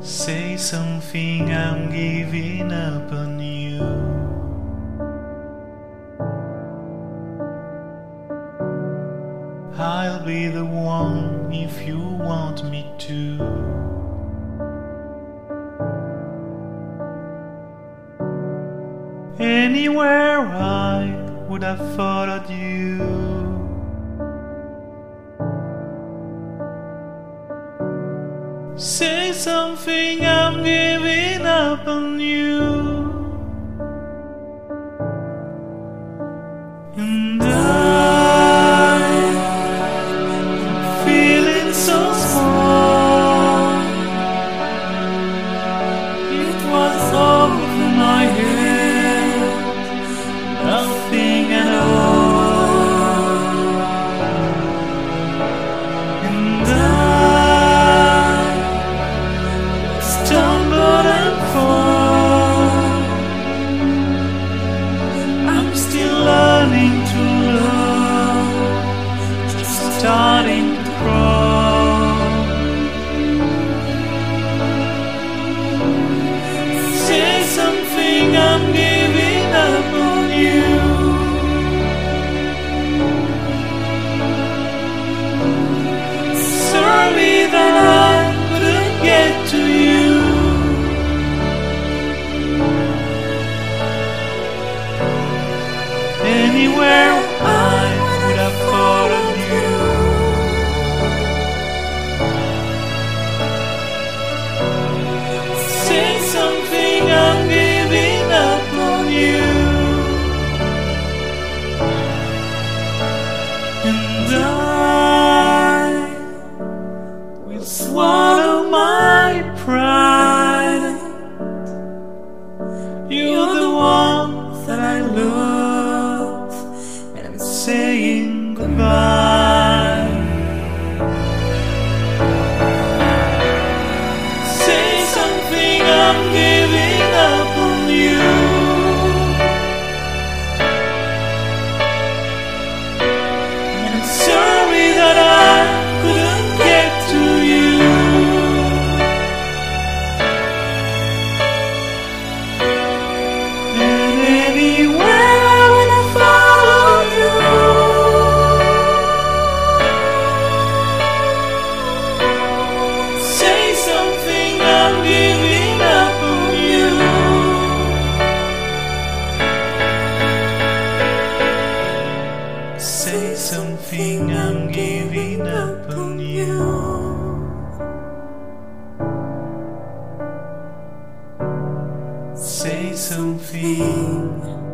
Say something, I'm giving up on you. I'll be the one if you want me to. Anywhere I would have followed you. Say something, I'm giving up on you. And I'm feeling so small. It was over my head, nothing at all. And stumbled and fall. I'm still learning to love, just starting to crawl. Say something, I'm giving up on you. Sorry that I couldn't get to you. Anywhere I would have followed you. Say something, I'm giving up on you. And I will swallow my pride. You're the one that I love, and I'm saying goodbye. Say something, I'm giving up on you. And I'm sorry that I couldn't get to you. And anywhere I wanna follow you. Say something, I'm giving up on you. Say something, I'm giving up on you. Say something.